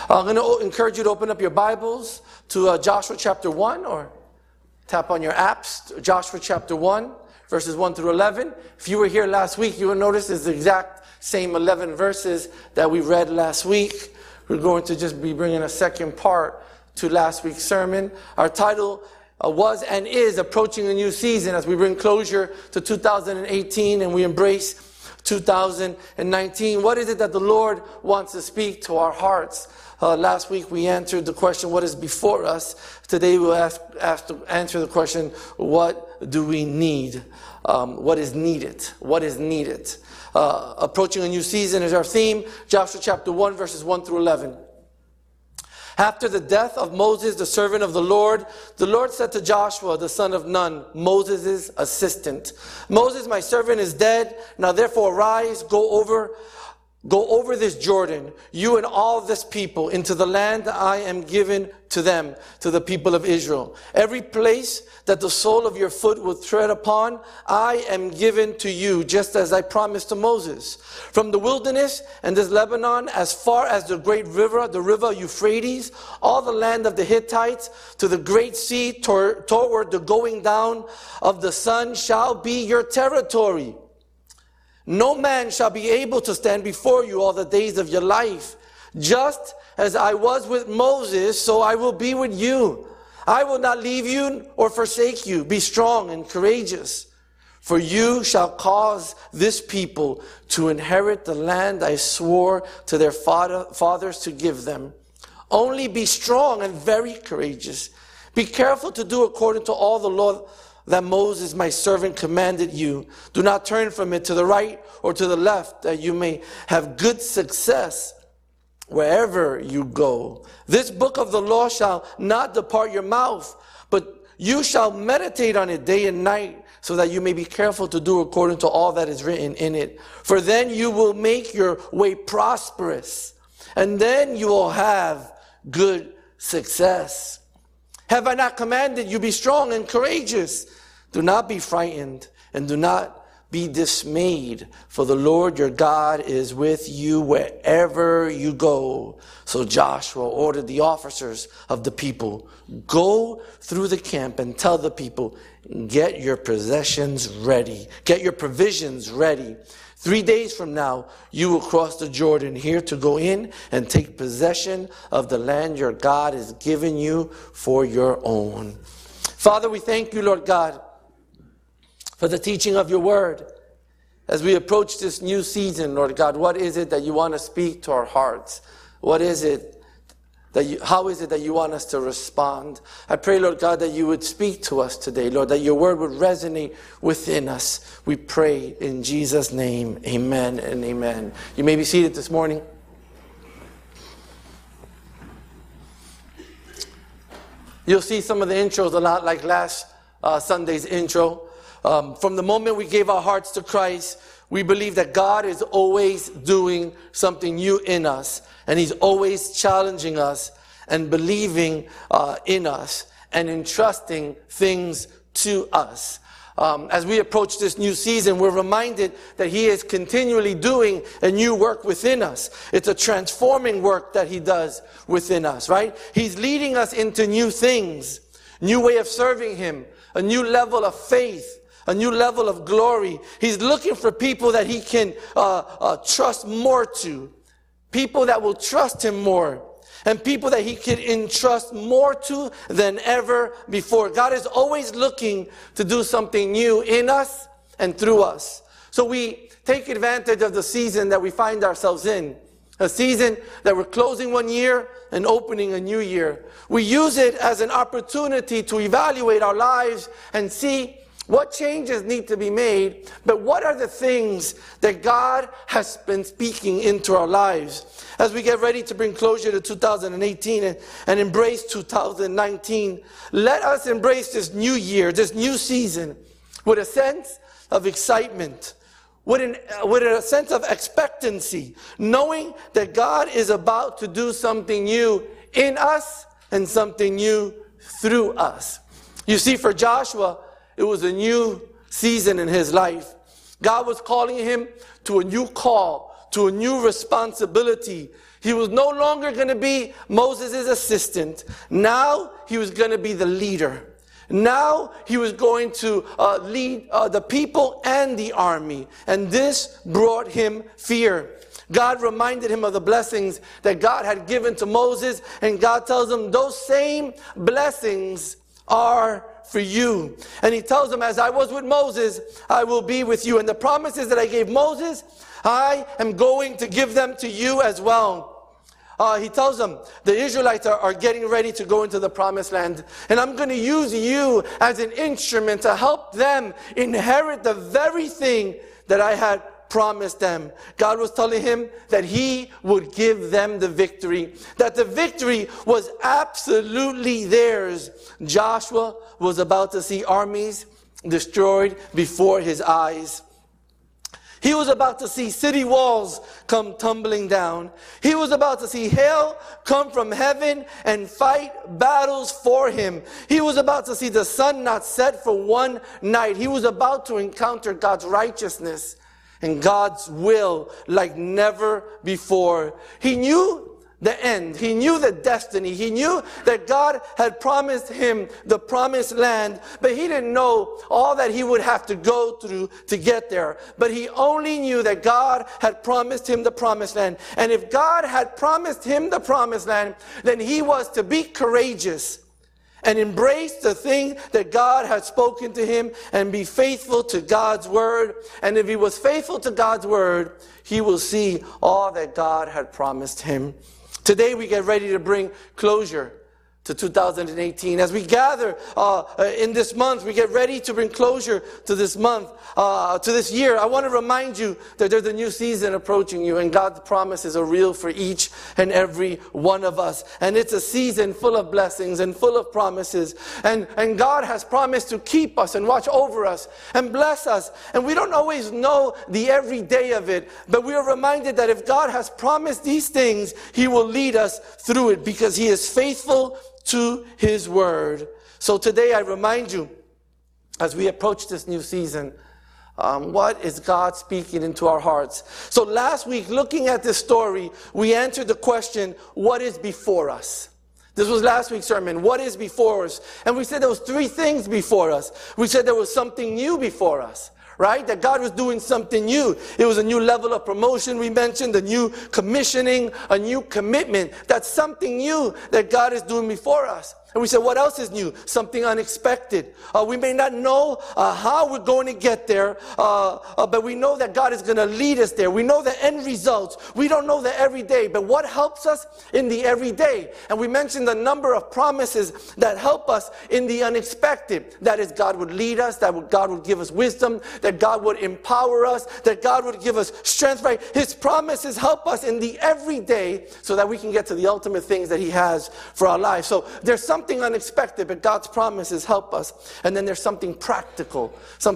I'm going to encourage you to open up your Bibles to Joshua chapter 1, or tap on your apps, Joshua chapter 1, verses 1 through 11. If you were here last week, you will notice it's the exact same 11 verses that we read last week. We're going to just be bringing a second part to last week's sermon. Our title was and is Approaching a New Season, as we bring closure to 2018 and we embrace 2019. What is it that the Lord wants to speak to our hearts? Last week we answered the question, what is before us? Today we'll ask to answer the question, what do we need? What is needed? What is needed? Approaching a new season is our theme. Joshua chapter 1, verses 1 through 11. After the death of Moses, the servant of the Lord said to Joshua, the son of Nun, Moses' assistant, Moses, my servant, is dead. Now therefore arise, go over this Jordan, you and all this people, into the land I am giving to them, to the people of Israel. Every place that the sole of your foot will tread upon, I am given to you, just as I promised to Moses. From the wilderness and this Lebanon, as far as the great river, the river Euphrates, all the land of the Hittites, to the great sea, toward the going down of the sun, shall be your territory. No man shall be able to stand before you all the days of your life. Just as I was with Moses, so I will be with you. I will not leave you or forsake you. Be strong and courageous, for you shall cause this people to inherit the land I swore to their fathers to give them. Only be strong and very courageous. Be careful to do according to all the law that Moses, my servant, commanded you. Do not turn from it to the right or to the left, that you may have good success wherever you go. This book of the law shall not depart your mouth, but you shall meditate on it day and night, so that you may be careful to do according to all that is written in it. For then you will make your way prosperous, and then you will have good success. Have I not commanded you, be strong and courageous? Do not be frightened and do not be dismayed, for the Lord your God is with you wherever you go. So Joshua ordered the officers of the people, go through the camp and tell the people, get your possessions ready. Get your provisions ready. 3 days from now, you will cross the Jordan here to go in and take possession of the land your God has given you for your own. Father, we thank you, Lord God, for the teaching of your word. As we approach this new season, Lord God, what is it that you want to speak to our hearts? What is it how is it that you want us to respond? I pray, Lord God, that you would speak to us today, Lord, that your word would resonate within us. We pray in Jesus' name, amen and amen. You may be seated this morning. You'll see some of the intros a lot like last Sunday's intro. From the moment we gave our hearts to Christ, we believe that God is always doing something new in us. And He's always challenging us and believing in us and entrusting things to us. As we approach this new season, we're reminded that He is continually doing a new work within us. It's a transforming work that He does within us, right? He's leading us into new things, new way of serving Him, a new level of faith, a new level of glory. He's looking for people that He can trust more to. People that will trust Him more. And people that He can entrust more to than ever before. God is always looking to do something new in us and through us. So we take advantage of the season that we find ourselves in. A season that we're closing one year and opening a new year. We use it as an opportunity to evaluate our lives and see what changes need to be made, but what are the things that God has been speaking into our lives? As we get ready to bring closure to 2018 and embrace 2019, let us embrace this new year, this new season, with a sense of excitement, with a sense of expectancy, knowing that God is about to do something new in us and something new through us. You see, for Joshua, it was a new season in his life. God was calling him to a new call, to a new responsibility. He was no longer going to be Moses' assistant. Now he was going to be the leader. Now he was going to lead the people and the army. And this brought him fear. God reminded him of the blessings that God had given to Moses. And God tells him, those same blessings are for you. And he tells him, as I was with Moses, I will be with you. And the promises that I gave Moses, I am going to give them to you as well. He tells them, the Israelites are getting ready to go into the promised land. And I'm going to use you as an instrument to help them inherit the very thing that I had promised them. God was telling him that he would give them the victory. That the victory was absolutely theirs. Joshua was about to see armies destroyed before his eyes. He was about to see city walls come tumbling down. He was about to see hail come from heaven and fight battles for him. He was about to see the sun not set for one night. He was about to encounter God's righteousness and God's will like never before. He knew the end. He knew the destiny. He knew that God had promised him the promised land, but he didn't know all that he would have to go through to get there. But he only knew that God had promised him the promised land. And if God had promised him the promised land, then he was to be courageous and embrace the thing that God had spoken to him and be faithful to God's word. And if he was faithful to God's word, he will see all that God had promised him. Today we get ready to bring closure to 2018. As we gather in this month, we get ready to bring closure to this month, to this year. I want to remind you that there's a new season approaching you, and God's promises are real for each and every one of us. And it's a season full of blessings and full of promises. And God has promised to keep us and watch over us and bless us. And we don't always know the everyday of it, but we are reminded that if God has promised these things, he will lead us through it because he is faithful to his word. So today I remind you, as we approach this new season, what is God speaking into our hearts? So last week, looking at this story, we answered the question, what is before us? This was last week's sermon. What is before us? And we said there was three things before us. We said there was something new before us. Right? That God was doing something new. It was a new level of promotion we mentioned, a new commissioning, a new commitment. That's something new that God is doing before us. And we said, what else is new? Something unexpected. We may not know how we're going to get there, but we know that God is going to lead us there. We know the end results. We don't know the everyday, but what helps us in the everyday? And we mentioned the number of promises that help us in the unexpected. That is, God would lead us, that God would give us wisdom, that God would empower us, that God would give us strength, right? His promises help us in the everyday so that we can get to the ultimate things that he has for our lives. So there's something unexpected, but God's promises help us. And then there's something practical.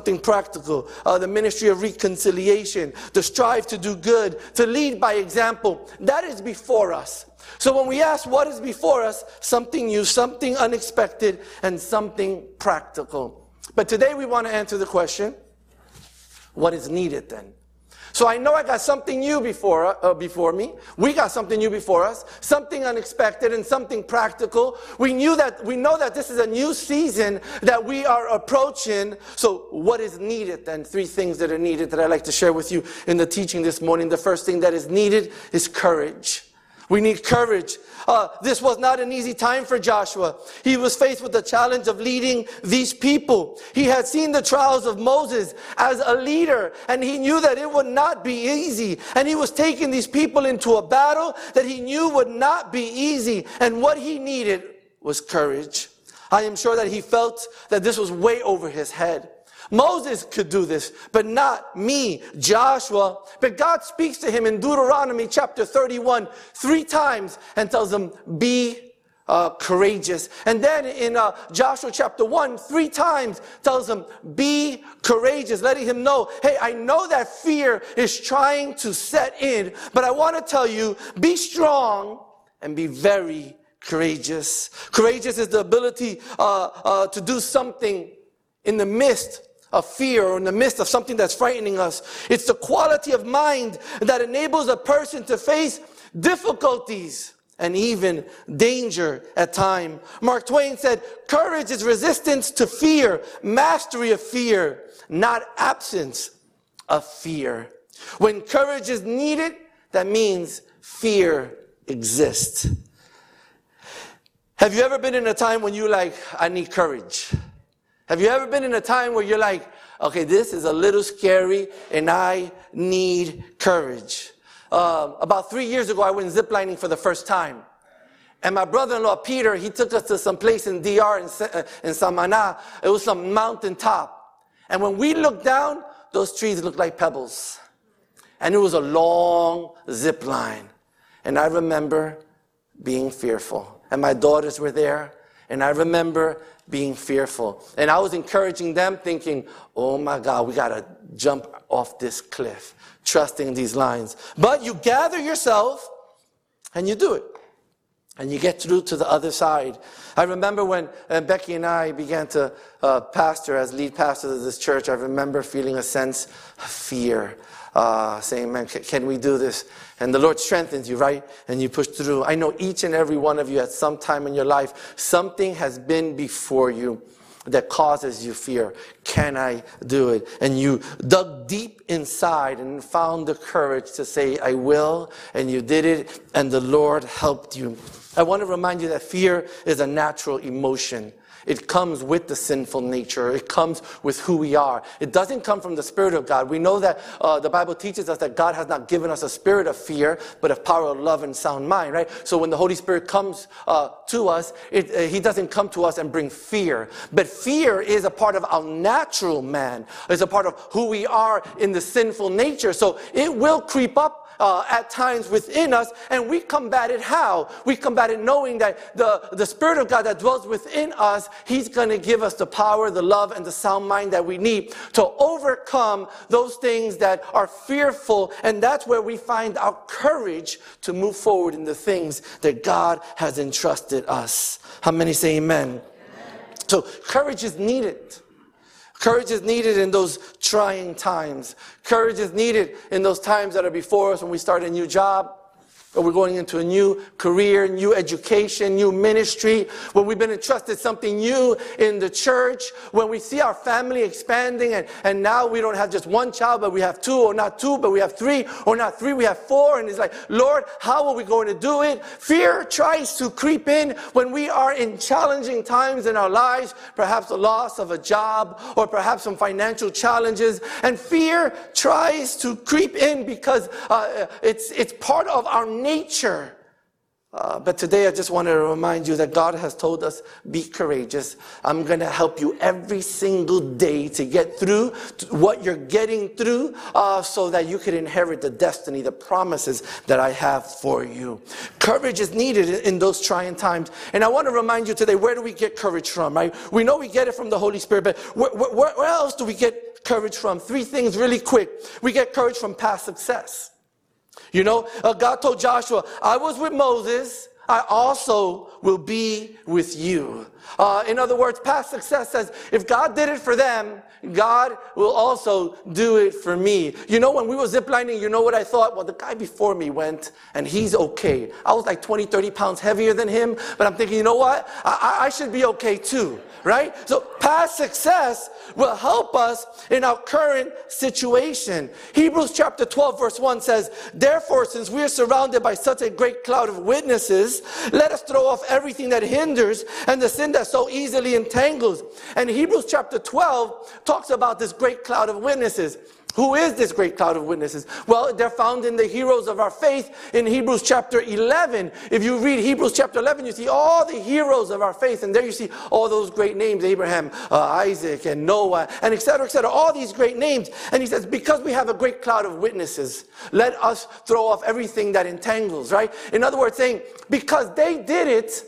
The ministry of reconciliation, the strive to do good, to lead by example. That is before us. So when we ask what is before us, something new, something unexpected, and something practical. But today we want to answer the question, what is needed then? So I know I got something new before me. We got something new before us, something unexpected and something practical. We know that this is a new season that we are approaching. So what is needed then? Three things that are needed that I'd like to share with you in the teaching this morning. The first thing that is needed is courage. We need courage. This was not an easy time for Joshua. He was faced with the challenge of leading these people. He had seen the trials of Moses as a leader, and he knew that it would not be easy. And he was taking these people into a battle that he knew would not be easy. And what he needed was courage. I am sure that he felt that this was way over his head. Moses could do this, but not me, Joshua. But God speaks to him in Deuteronomy chapter 31 3 times and tells him, be courageous. And then in Joshua chapter 1, 3 times tells him, be courageous, letting him know, hey, I know that fear is trying to set in, but I want to tell you, be strong and be very courageous. Courageous is the ability to do something in the midst of fear or in the midst of something that's frightening us. It's the quality of mind that enables a person to face difficulties and even danger at times. Mark Twain said, courage is resistance to fear, mastery of fear, not absence of fear. When courage is needed, that means fear exists. Have you ever been in a time when you're like, I need courage? Have you ever been in a time where you're like, okay, this is a little scary and I need courage? About 3 years ago, I went ziplining for the first time. And my brother-in-law, Peter, he took us to some place in DR in Samana. It was some mountain top. And when we looked down, those trees looked like pebbles. And it was a long zip line. And I remember being fearful. And my daughters were there. And I remember being fearful. And I was encouraging them, thinking, oh my God, we got to jump off this cliff, trusting these lines. But you gather yourself and you do it. And you get through to the other side. I remember when Becky and I began to pastor as lead pastors of this church, I remember feeling a sense of fear. Saying, man, can we do this? And the Lord strengthens you, right? And you push through. I know each and every one of you at some time in your life, something has been before you that causes you fear. Can I do it? And you dug deep inside and found the courage to say, I will. And you did it, and the Lord helped you. I want to remind you that fear is a natural emotion. It comes with the sinful nature. It comes with who we are. It doesn't come from the Spirit of God. We know that the Bible teaches us that God has not given us a spirit of fear, but of power, of love, and sound mind, right? So when the Holy Spirit comes to us, He doesn't come to us and bring fear. But fear is a part of our natural man. It's a part of who we are in the sinful nature. So it will creep up at times within us, and we combat it how? We combat it knowing that the Spirit of God that dwells within us, He's going to give us the power, the love, and the sound mind that we need to overcome those things that are fearful, and that's where we find our courage to move forward in the things that God has entrusted us. How many say amen? So courage is needed. Courage is needed in those trying times. Courage is needed in those times that are before us when we start a new job, or we're going into a new career, new education, new ministry, when we've been entrusted something new in the church, when we see our family expanding and now we don't have just one child, but we have two, or not two, but we have three, or not three, we have four, and it's like, Lord, how are we going to do it? Fear tries to creep in when we are in challenging times in our lives, perhaps the loss of a job, or perhaps some financial challenges, and fear tries to creep in because it's part of our nature. But today I just want to remind you that God has told us, be courageous. I'm going to help you every single day to get through what you're getting through so that you can inherit the destiny, the promises that I have for you. Courage is needed in those trying times. And I want to remind you today, where do we get courage from, right? We know we get it from the Holy Spirit, but where else do we get courage from? 3 things really quick. We get courage from past success. You know, God told Joshua, I was with Moses, I also will be with you. In other words, past success says, if God did it for them, God will also do it for me. You know, when we were ziplining, you know what I thought? Well, the guy before me went, and he's okay. I was like 20, 30 pounds heavier than him, but I'm thinking, you know what? I should be okay too, right? So past success will help us in our current situation. Hebrews chapter 12, verse 1 says, therefore, since we are surrounded by such a great cloud of witnesses, let us throw off everything that hinders and the sin that so easily entangles. And Hebrews chapter 12 talks about this great cloud of witnesses. Who is this great cloud of witnesses? Well, they're found in the heroes of our faith in Hebrews chapter 11. If you read Hebrews chapter 11, you see all the heroes of our faith. And there you see all those great names, Abraham, Isaac, and Noah, and et cetera, all these great names. And he says, because we have a great cloud of witnesses, let us throw off everything that entangles, right? In other words, saying, because they did it,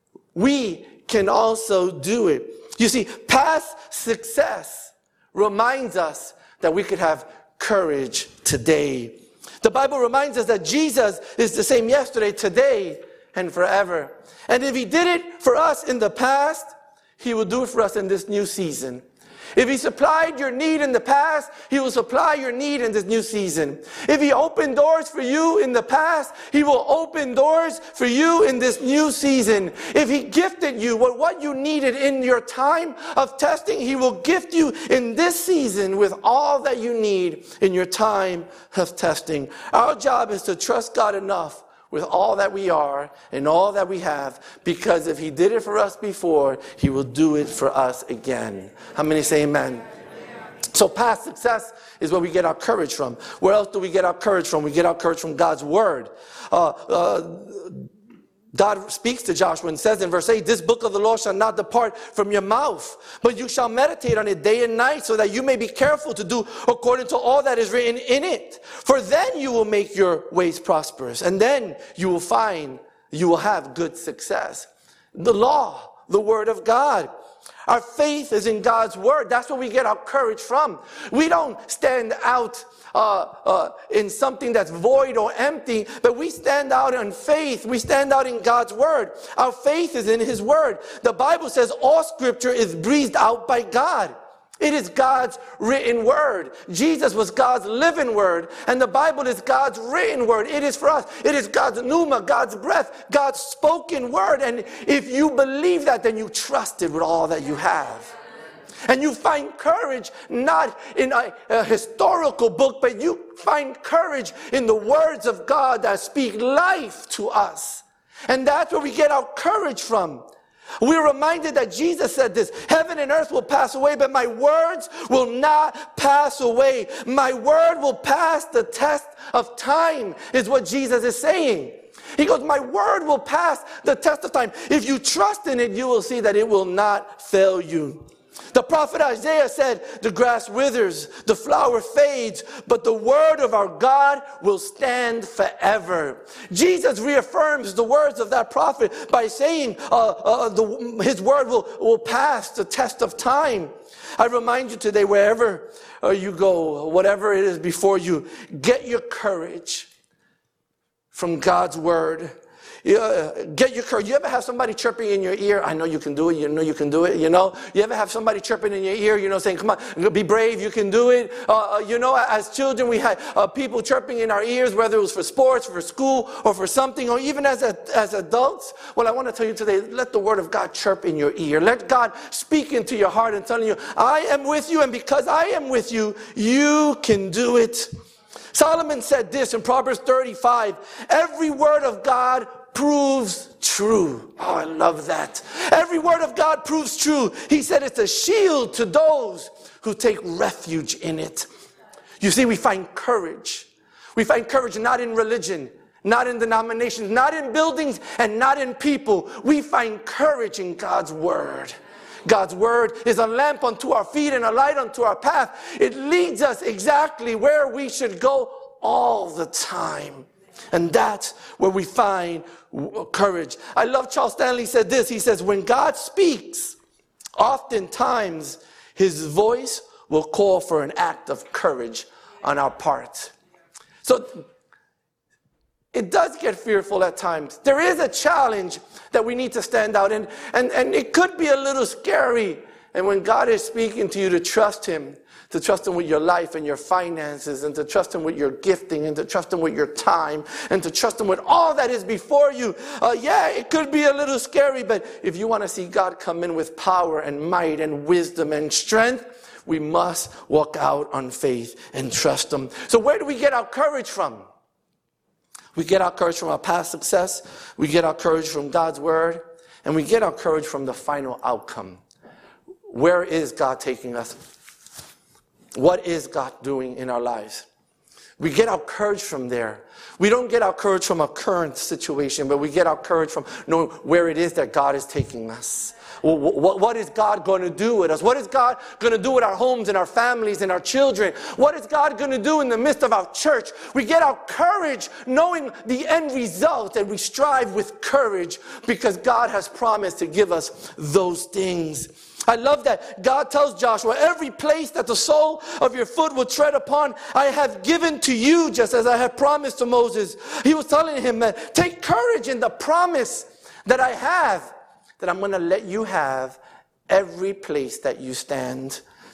we can also do it. You see, past success reminds us that we could have courage today. The Bible reminds us that Jesus is the same yesterday, today, and forever. And if he did it for us in the past, he will do it for us in this new season. If he supplied your need in the past, he will supply your need in this new season. If he opened doors for you in the past, he will open doors for you in this new season. If he gifted you with what you needed in your time of testing, he will gift you in this season with all that you need in your time of testing. Our job is to trust God enough with all that we are and all that we have, because if he did it for us before, he will do it for us again. How many say amen? So past success is where we get our courage from. Where else do we get our courage from? We get our courage from God's word. God speaks to Joshua and says in verse 8, this book of the law shall not depart from your mouth, but you shall meditate on it day and night, so that you may be careful to do according to all that is written in it. For then you will make your ways prosperous, and then you will have good success. The law, the word of God. Our faith is in God's word. That's where we get our courage from. We don't stand out in something that's void or empty, but we stand out in faith. We stand out in God's word. Our faith is in his word. The Bible says all scripture is breathed out by God. It is God's written word. Jesus was God's living word, and the Bible is God's written word. It is for us. It is God's pneuma, God's breath, God's spoken word. And if you believe that, then you trust it with all that you have. And you find courage not in a historical book, but you find courage in the words of God that speak life to us. And that's where we get our courage from. We're reminded that Jesus said this, heaven and earth will pass away, but my words will not pass away. My word will pass the test of time, is what Jesus is saying. He goes, my word will pass the test of time. If you trust in it, you will see that it will not fail you. The prophet Isaiah said, the grass withers, the flower fades, but the word of our God will stand forever. Jesus reaffirms the words of that prophet by saying his word will pass the test of time. I remind you today, wherever you go, whatever it is before you, get your courage from God's word. Get your courage. You ever have somebody chirping in your ear? I know you can do it. You know you can do it. You know. You ever have somebody chirping in your ear? Saying, "Come on, be brave. You can do it." As children, we had people chirping in our ears, whether it was for sports, for school, or for something, or even as adults. Well, I want to tell you today: let the word of God chirp in your ear. Let God speak into your heart and telling you, "I am with you, and because I am with you, you can do it." Solomon said this in Proverbs 35: "Every word of God proves true." Oh, I love that. Every word of God proves true. He said it's a shield to those who take refuge in it. You see, we find courage. We find courage not in religion, not in denominations, not in buildings, and not in people. We find courage in God's word. God's word is a lamp unto our feet and a light unto our path. It leads us exactly where we should go all the time. And that's where we find courage. I love Charles Stanley said this. He says, when God speaks, oftentimes his voice will call for an act of courage on our part. So it does get fearful at times. There is a challenge that we need to stand out in, and it could be a little scary. And when God is speaking to you, to trust him with your life and your finances, and to trust him with your gifting, and to trust him with your time, and to trust him with all that is before you. It could be a little scary, but if you want to see God come in with power and might and wisdom and strength, we must walk out on faith and trust him. So where do we get our courage from? We get our courage from our past success, we get our courage from God's word, and we get our courage from the final outcome. Where is God taking us? What is God doing in our lives? We get our courage from there. We don't get our courage from a current situation, but we get our courage from knowing where it is that God is taking us. What is God going to do with us? What is God going to do with our homes and our families and our children? What is God going to do in the midst of our church? We get our courage knowing the end result, and we strive with courage because God has promised to give us those things. I love that God tells Joshua, every place that the sole of your foot will tread upon, I have given to you, just as I have promised to Moses. He was telling him, take courage in the promise that I have, that I'm going to let you have every place that you stand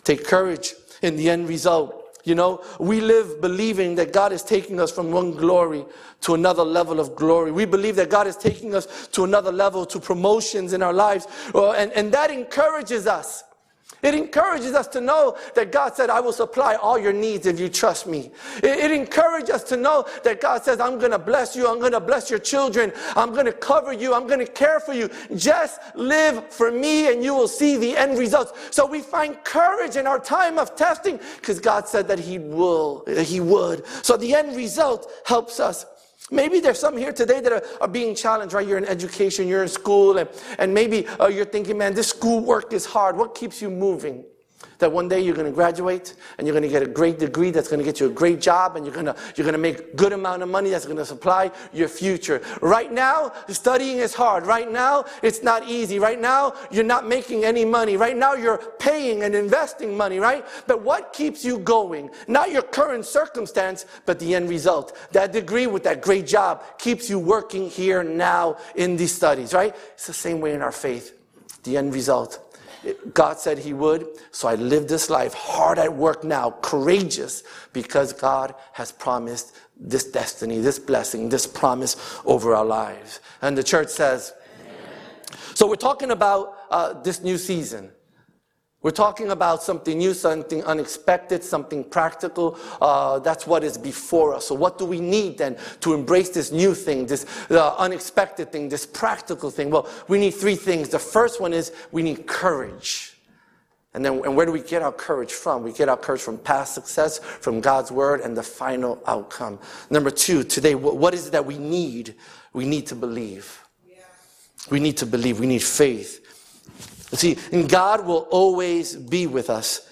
Take courage in the end result. You know, we live believing that God is taking us from one glory to another level of glory. We believe that God is taking us to another level, to promotions in our lives. And that encourages us. It encourages us to know that God said, I will supply all your needs if you trust me. It encourages us to know that God says, I'm going to bless you. I'm going to bless your children. I'm going to cover you. I'm going to care for you. Just live for me and you will see the end results. So we find courage in our time of testing because God said that He would. So the end result helps us. Maybe there's some here today that are being challenged, right? You're in education, you're in school, and maybe you're thinking, man, this school work is hard. What keeps you moving? That one day you're going to graduate and you're going to get a great degree that's going to get you a great job and you're going to make a good amount of money that's going to supply your future. Right now, studying is hard. Right now, it's not easy. Right now, you're not making any money. Right now, you're paying and investing money, right? But what keeps you going? Not your current circumstance, but the end result. That degree with that great job keeps you working here now in these studies, right? It's the same way in our faith. The end result. God said He would, so I live this life hard at work now, courageous, because God has promised this destiny, this blessing, this promise over our lives. And the church says, amen. So we're talking about this new season. We're talking about something new, something unexpected, something practical. That's what is before us. So what do we need then to embrace this new thing, this unexpected thing, this practical thing? Well, we need three things. The first one is we need courage. And where do we get our courage from? We get our courage from past success, from God's word, and the final outcome. Number two, today, what is it that we need? We need to believe. Yeah. We need to believe. We need faith. See, and God will always be with us.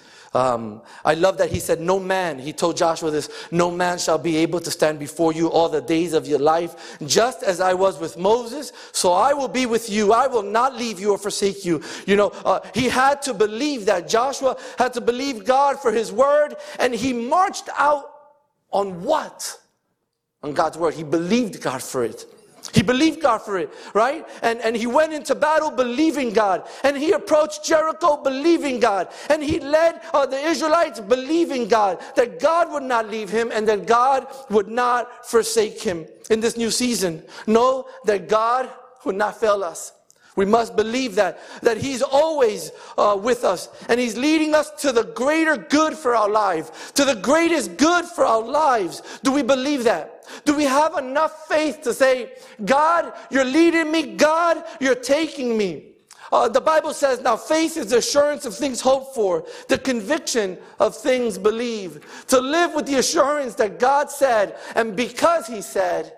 I love that He said, no man, He told Joshua this, no man shall be able to stand before you all the days of your life. Just as I was with Moses, so I will be with you. I will not leave you or forsake you. You know, he had to believe that. Joshua had to believe God for His word, and he marched out on what? On God's word. He believed God for it. He believed God for it, right? And he went into battle believing God. And he approached Jericho believing God. And he led the Israelites believing God, that God would not leave him and that God would not forsake him in this new season. Know that God would not fail us. We must believe that He's always with us. And He's leading us to the greater good for our life, to the greatest good for our lives. Do we believe that? Do we have enough faith to say, God, you're leading me. God, you're taking me. The Bible says, now faith is the assurance of things hoped for, the conviction of things believed. To live with the assurance that God said, and because He said,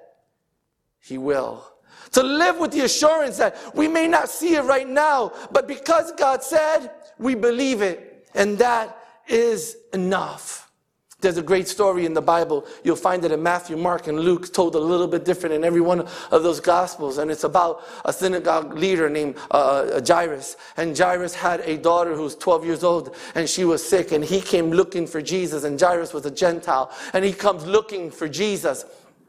He will. To live with the assurance that we may not see it right now, but because God said, we believe it. And that is enough. There's a great story in the Bible. You'll find it in Matthew, Mark, and Luke, told a little bit different in every one of those Gospels. And it's about a synagogue leader named Jairus. And Jairus had a daughter who was 12 years old, and she was sick. And he came looking for Jesus, and Jairus was a Gentile. And he comes looking for Jesus.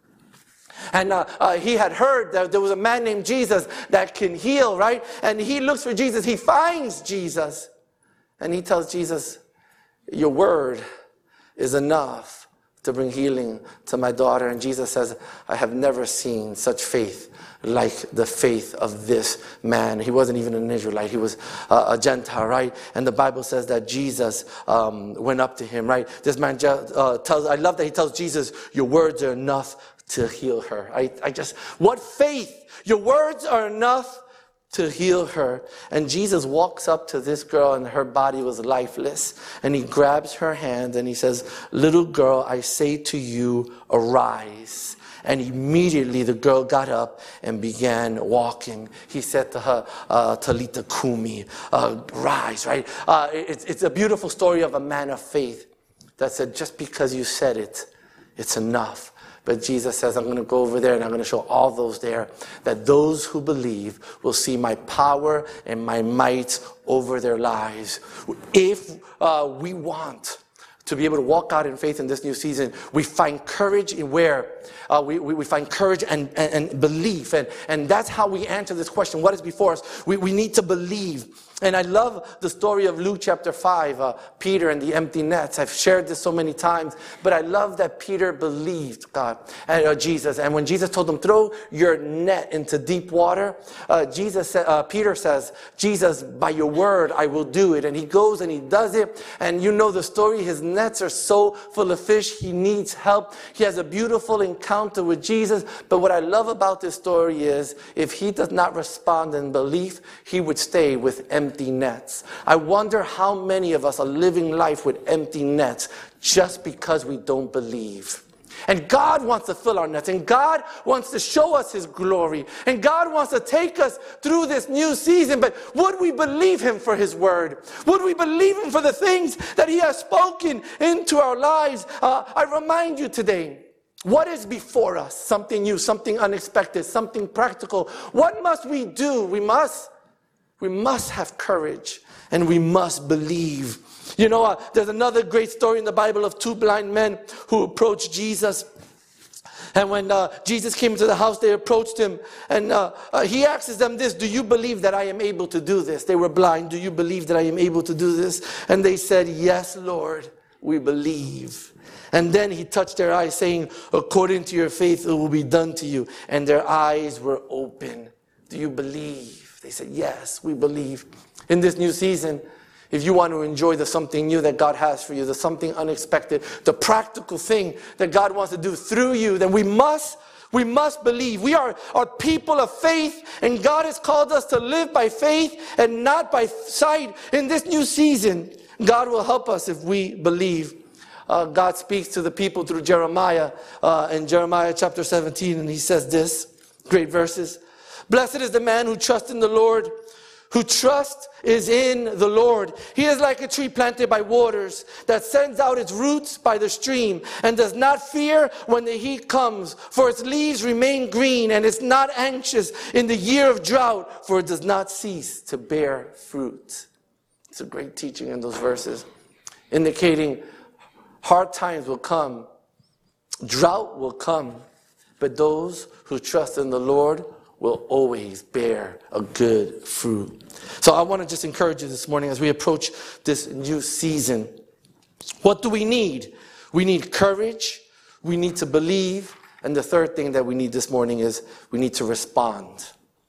And he had heard that there was a man named Jesus that can heal, right? And he looks for Jesus. He finds Jesus. And he tells Jesus, your word is enough to bring healing to my daughter. And Jesus says, I have never seen such faith like the faith of this man. He wasn't even an Israelite. He was a Gentile, right? And the Bible says that Jesus went up to him, right? This man I love that he tells Jesus, your words are enough to heal her. What faith? Your words are enough to heal her. And Jesus walks up to this girl, and her body was lifeless. And he grabs her hand and he says, little girl, I say to you, arise. And immediately the girl got up and began walking. He said to her, Talitha Kumi, rise, right? It's a beautiful story of a man of faith that said, just because you said it, it's enough. But Jesus says, I'm going to go over there and I'm going to show all those there that those who believe will see my power and my might over their lives. If we want to be able to walk out in faith in this new season, we find courage in where? We find courage and belief. And that's how we answer this question. What is before us? We need to believe. And I love the story of Luke chapter 5, Peter and the empty nets. I've shared this so many times, but I love that Peter believed God and Jesus. And when Jesus told him, throw your net into deep water, Peter says, Jesus, by your word, I will do it. And he goes and he does it. And you know the story. His nets are so full of fish. He needs help. He has a beautiful encounter with Jesus. But what I love about this story is if he does not respond in belief, he would stay with empty nets. I wonder how many of us are living life with empty nets just because we don't believe. And God wants to fill our nets, and God wants to show us his glory, and God wants to take us through this new season. But would we believe him for his word? Would we believe him for the things that he has spoken into our lives? I remind you today, what is before us? Something new, something unexpected, something practical. What must we do? We must have courage, and we must believe. You know, there's another great story in the Bible of two blind men who approached Jesus. And when Jesus came into the house, they approached him. And he asks them this, do you believe that I am able to do this? They were blind. Do you believe that I am able to do this? And they said, yes, Lord, we believe. And then he touched their eyes, saying, according to your faith, it will be done to you. And their eyes were open. Do you believe? They said, yes, we believe. In this new season, if you want to enjoy the something new that God has for you, the something unexpected, the practical thing that God wants to do through you, then we must believe. We are people of faith, and God has called us to live by faith and not by sight. In this new season, God will help us if we believe. God speaks to the people through Jeremiah in Jeremiah chapter 17, and he says this, great verses. Blessed is the man who trusts in the Lord, who trust is in the Lord. He is like a tree planted by waters that sends out its roots by the stream and does not fear when the heat comes, for its leaves remain green, and is not anxious in the year of drought, for it does not cease to bear fruit. It's a great teaching in those verses, indicating hard times will come, drought will come, but those who trust in the Lord will always bear a good fruit. So I want to just encourage you this morning as we approach this new season. What do we need? We need courage. We need to believe. And the third thing that we need this morning is we need to respond.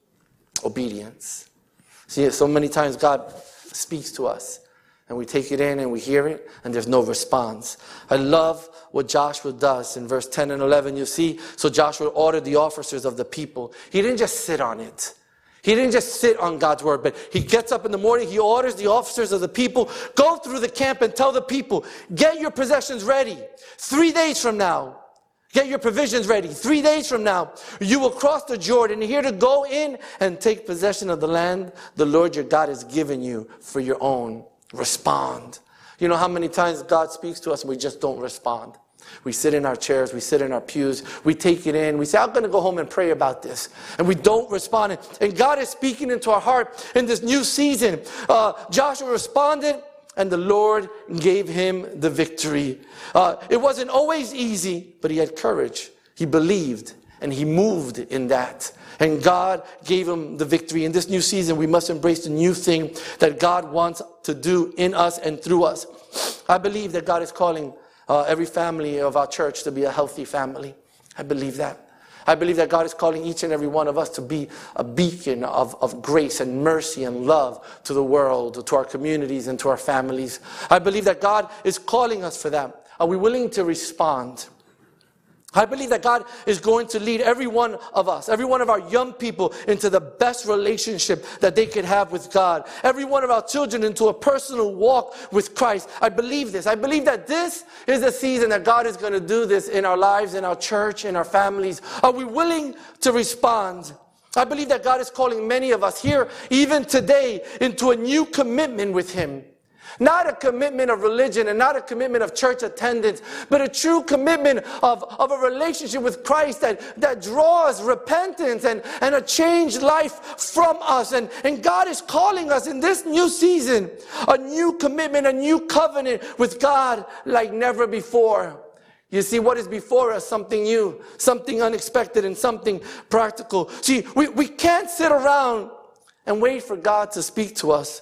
Obedience. See, so many times God speaks to us, and we take it in and we hear it, and there's no response. I love what Joshua does in verse 10 and 11. You see, so Joshua ordered the officers of the people. He didn't just sit on it. He didn't just sit on God's word, but he gets up in the morning, he orders the officers of the people, go through the camp and tell the people, get your possessions ready. 3 days from now, get your provisions ready. 3 days from now, you will cross the Jordan here to go in and take possession of the land the Lord your God has given you for your own. Respond. You know how many times God speaks to us and we just don't respond? We sit in our chairs, we sit in our pews, we take it in, we say, I'm going to go home and pray about this. And we don't respond. And God is speaking into our heart in this new season. Joshua responded, and the Lord gave him the victory. It wasn't always easy, but he had courage. He believed, and he moved in that. And God gave him the victory. In this new season, we must embrace the new thing that God wants to do in us and through us. I believe that God is calling every family of our church to be a healthy family. I believe that. I believe that God is calling each and every one of us to be a beacon of grace and mercy and love to the world, to our communities and to our families. I believe that God is calling us for that. Are we willing to respond? I believe that God is going to lead every one of us, every one of our young people into the best relationship that they could have with God. Every one of our children into a personal walk with Christ. I believe this. I believe that this is a season that God is going to do this in our lives, in our church, in our families. Are we willing to respond? I believe that God is calling many of us here, even today, into a new commitment with Him. Not a commitment of religion and not a commitment of church attendance, but a true commitment of a relationship with Christ that draws repentance and a changed life from us. And God is calling us in this new season, a new commitment, a new covenant with God like never before. You see, what is before us? Something new, something unexpected, and something practical. See, we can't sit around and wait for God to speak to us.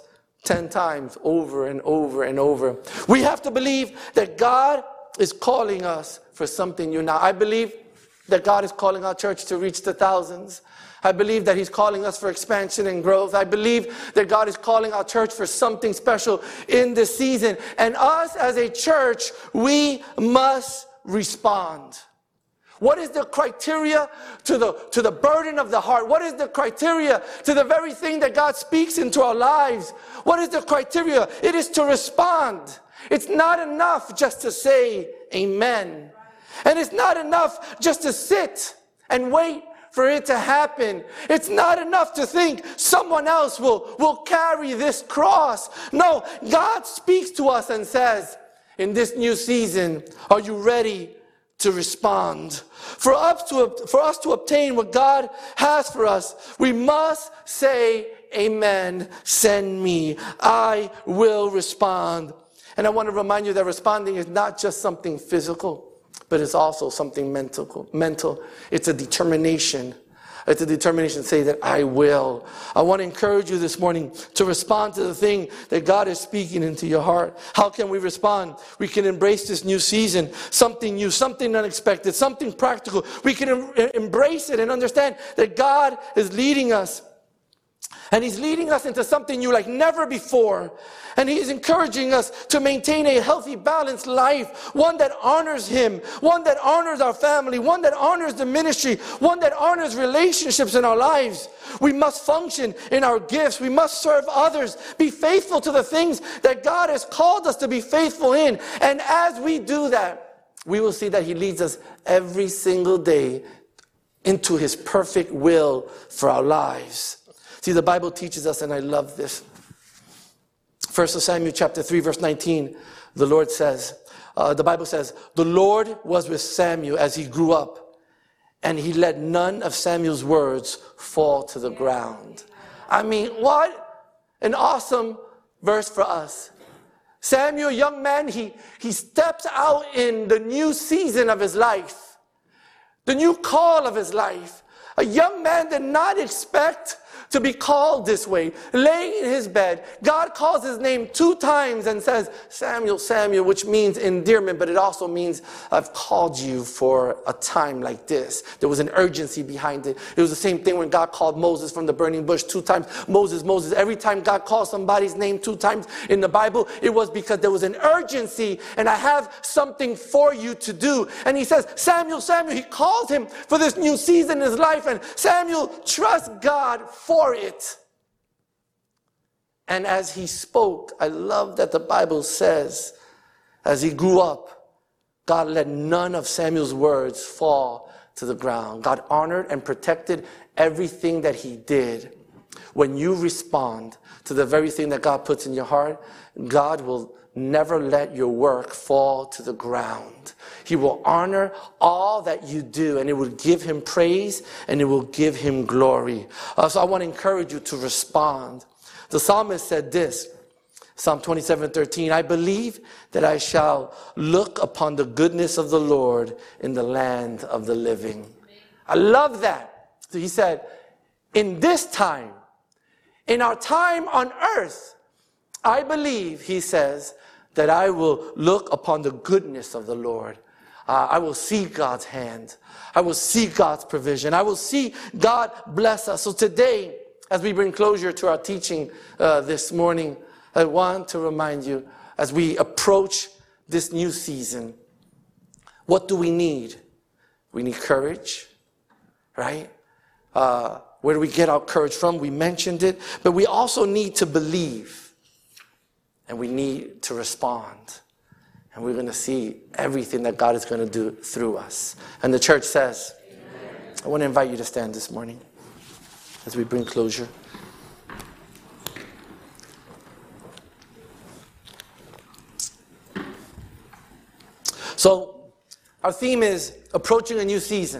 10 times over and over and over. We have to believe that God is calling us for something new. Now, I believe that God is calling our church to reach the thousands. I believe that He's calling us for expansion and growth. I believe that God is calling our church for something special in this season. And us as a church, we must respond. What is the criteria to the burden of the heart? What is the criteria to the very thing that God speaks into our lives? What is the criteria? It is to respond. It's not enough just to say amen. And it's not enough just to sit and wait for it to happen. It's not enough to think someone else will carry this cross. No, God speaks to us and says, in this new season, are you ready to respond? For us to obtain what God has for us, we must say, amen, send me. I will respond. And I want to remind you that responding is not just something physical, but it's also something mental. It's a determination. It's a determination to say that I will. I want to encourage you this morning to respond to the thing that God is speaking into your heart. How can we respond? We can embrace this new season, something new, something unexpected, something practical. We can embrace it and understand that God is leading us. And He's leading us into something new like never before. And He is encouraging us to maintain a healthy, balanced life. One that honors Him. One that honors our family. One that honors the ministry. One that honors relationships in our lives. We must function in our gifts. We must serve others. Be faithful to the things that God has called us to be faithful in. And as we do that, we will see that He leads us every single day into His perfect will for our lives. See, the Bible teaches us, and I love this. 1 Samuel chapter 3, verse 19, the Bible says, the Lord was with Samuel as he grew up, and He let none of Samuel's words fall to the ground. I mean, what an awesome verse for us. Samuel, young man, he steps out in the new season of his life, the new call of his life. A young man did not expect to be called this way. Laying in his bed, God calls his name 2 times and says, Samuel, Samuel, which means endearment, but it also means I've called you for a time like this. There was an urgency behind it. It was the same thing when God called Moses from the burning bush 2 times. Moses, Moses. Every time God calls somebody's name 2 times in the Bible, it was because there was an urgency and I have something for you to do. And He says, Samuel, Samuel. He calls him for this new season in his life, and Samuel trusts God for it. And as he spoke, I love that the Bible says, as he grew up, God let none of Samuel's words fall to the ground. God honored and protected everything that he did. When you respond to the very thing that God puts in your heart, God will never let your work fall to the ground. He will honor all that you do, and it will give Him praise and it will give Him glory. So I want to encourage you to respond. The psalmist said this, Psalm 27:13, I believe that I shall look upon the goodness of the Lord in the land of the living. I love that. So he said, in this time, in our time on earth, I believe, he says, that I will look upon the goodness of the Lord. I will see God's hand. I will see God's provision. I will see God bless us. So today, as we bring closure to our teaching this morning, I want to remind you, as we approach this new season, what do we need? We need courage, right? Where do we get our courage from? We mentioned it. But we also need to believe. And we need to respond. And we're going to see everything that God is going to do through us. And the church says, amen. I want to invite you to stand this morning as we bring closure. So, our theme is approaching a new season.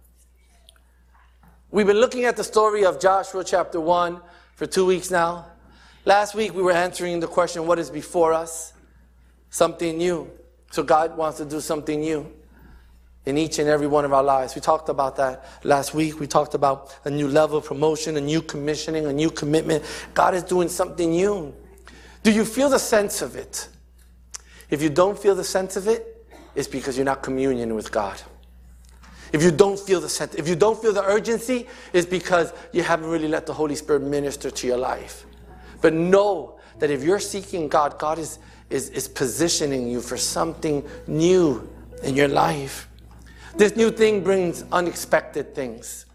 We've been looking at the story of Joshua chapter 1 for 2 weeks now. Last week we were answering the question, what is before us? Something new. So God wants to do something new in each and every one of our lives. We talked about that last week. We talked about a new level of promotion, a new commissioning, a new commitment. God is doing something new. Do you feel the sense of it? If you don't feel the sense of it, it's because you're not communion with God. If you don't feel the sense, if you don't feel the urgency, it's because you haven't really let the Holy Spirit minister to your life. But know that if you're seeking God, God is positioning you for something new in your life. This new thing brings unexpected things.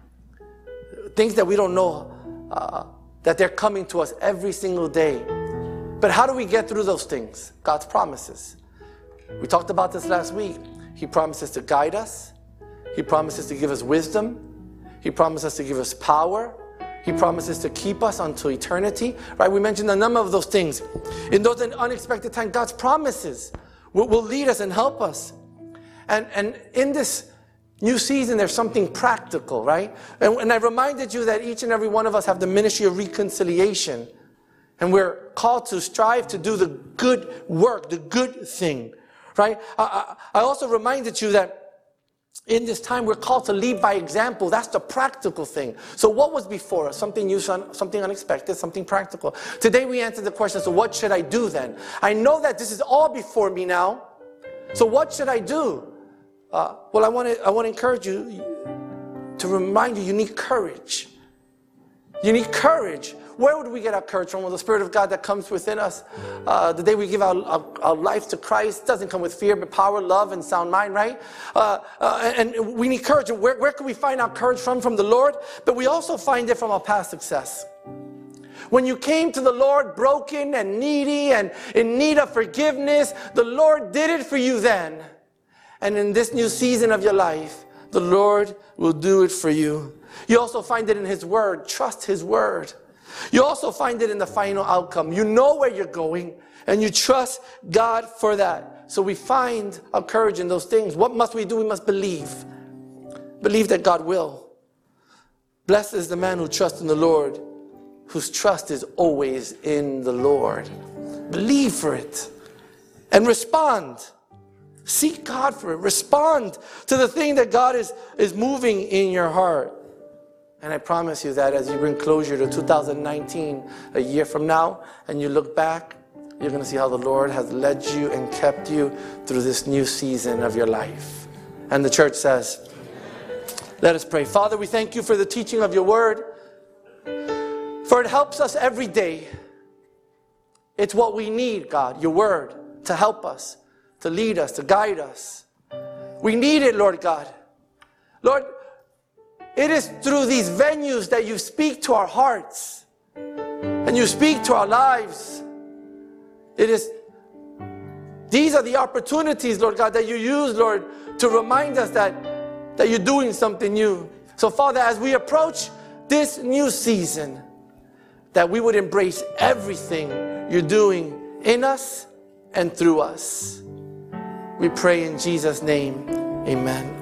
Things that we don't know that they're coming to us every single day. But how do we get through those things? God's promises. We talked about this last week. He promises to guide us. He promises to give us wisdom. He promises to give us power. He promises to keep us until eternity. Right? We mentioned a number of those things. In those unexpected times, God's promises will lead us and help us. And in this new season, there's something practical, right? And I reminded you that each and every one of us have the ministry of reconciliation. And we're called to strive to do the good work, the good thing, right? I also reminded you that in this time we're called to lead by example. That's the practical thing. So what was before us? Something new, something unexpected, something practical. Today we answered the question, so what should I do then? I know that this is all before me now. So what should I do? Well, I want to encourage you to remind you need courage. You need courage. Where would we get our courage from? Well, the Spirit of God that comes within us. The day we give our life to Christ doesn't come with fear, but power, love, and sound mind, right? And we need courage. Where can we find our courage from? From the Lord. But we also find it from our past success. When you came to the Lord broken and needy and in need of forgiveness, the Lord did it for you then. And in this new season of your life, the Lord will do it for you. You also find it in His Word. Trust His Word. You also find it in the final outcome. You know where you're going, and you trust God for that. So we find our courage in those things. What must we do? We must believe. Believe that God will. Blessed is the man who trusts in the Lord, whose trust is always in the Lord. Believe for it. And respond. Seek God for it. Respond to the thing that God is moving in your heart. And I promise you that as you bring closure to 2019, a year from now, and you look back, you're going to see how the Lord has led you and kept you through this new season of your life. And the church says, let us pray. Father, we thank you for the teaching of your word, for it helps us every day. It's what we need, God, your word, to help us, to lead us, to guide us. We need it, Lord God. Lord, it is through these venues that you speak to our hearts and you speak to our lives. These are the opportunities, Lord God, that you use, Lord, to remind us that you're doing something new. So, Father, as we approach this new season, that we would embrace everything you're doing in us and through us. We pray in Jesus' name, amen.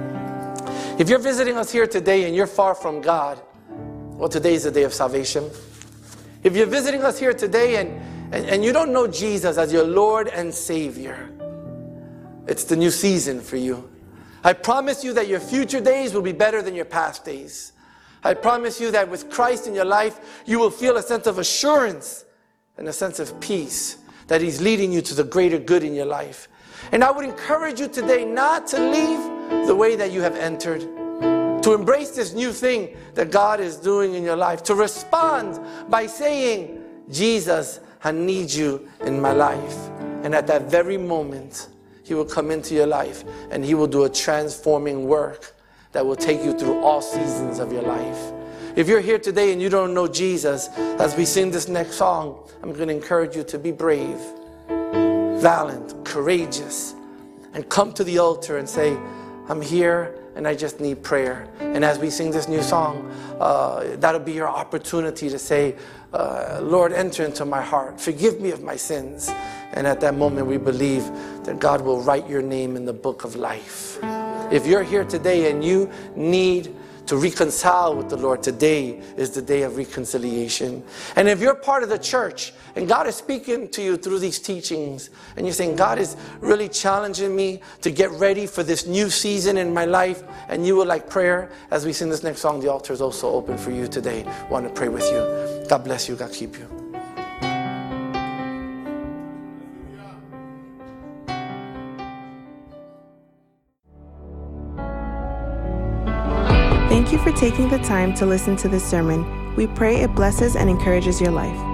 If you're visiting us here today and you're far from God, well, today is the day of salvation. If you're visiting us here today and you don't know Jesus as your Lord and Savior, it's the new season for you. I promise you that your future days will be better than your past days. I promise you that with Christ in your life, you will feel a sense of assurance and a sense of peace that He's leading you to the greater good in your life. And I would encourage you today not to leave the way that you have entered, to embrace this new thing that God is doing in your life, to respond by saying, Jesus, I need you in my life. And at that very moment, He will come into your life and He will do a transforming work that will take you through all seasons of your life. If you're here today and you don't know Jesus, as we sing this next song, I'm going to encourage you to be brave, valiant, courageous, and come to the altar and say, I'm here and I just need prayer. And as we sing this new song, that'll be your opportunity to say, Lord, enter into my heart. Forgive me of my sins. And at that moment, we believe that God will write your name in the book of life. If you're here today and you need to reconcile with the Lord, today is the day of reconciliation. And if you're part of the church and God is speaking to you through these teachings and you're saying, God is really challenging me to get ready for this new season in my life, and you would like prayer, as we sing this next song, the altar is also open for you today. I want to pray with you. God bless you. God keep you. Thank you for taking the time to listen to this sermon. We pray it blesses and encourages your life.